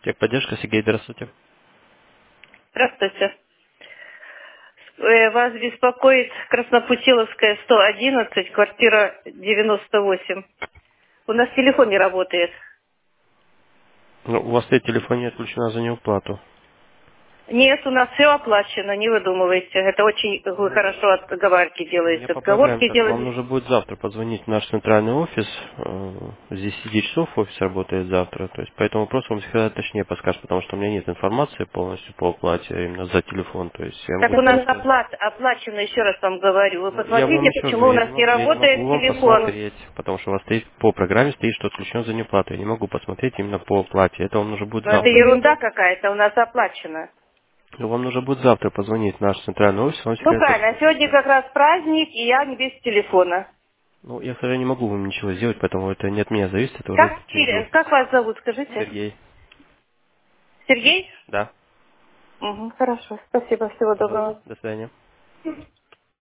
Техподдержка, Сергей, здравствуйте. Здравствуйте. Вас беспокоит Краснопутиловская, 111, квартира 98. У нас телефон не работает. Ну, у вас стоит телефон не отключена за неуплату. Нет, у нас все оплачено, не выдумывайте. Это очень вы Ну, хорошо отговорки у меня делаете. по программе Отговорки так. Вам делаете. нужно будет завтра позвонить в наш центральный офис. С 10 часов офис работает завтра. То есть по этому вопросу вам всегда точнее подскажет, потому что у меня нет информации полностью по оплате именно за телефон. То есть я Так могу у нас только... оплачено, еще раз вам говорю. Вы Ну, я вам посмотрите, еще раз почему у говорю, нас не я не могу работает вам телефон. посмотреть, потому что у вас стоит по программе стоит, что отключено за неуплату. Я не могу посмотреть именно по оплате. Это вам нужно будет Но это завтра. ерунда какая-то, у нас оплачено. Ну, вам нужно будет завтра позвонить в наш центральный офис, он Ну всегда правильно, точнее а сегодня подскажет. как раз праздник, и я не без телефона. Ну, я, к сожалению, не могу вам ничего сделать, поэтому это не от меня зависит, это уже через офис. Как вас зовут, скажите? Сергей. Сергей? Да. Угу, хорошо, спасибо, всего Пожалуйста. доброго. До свидания.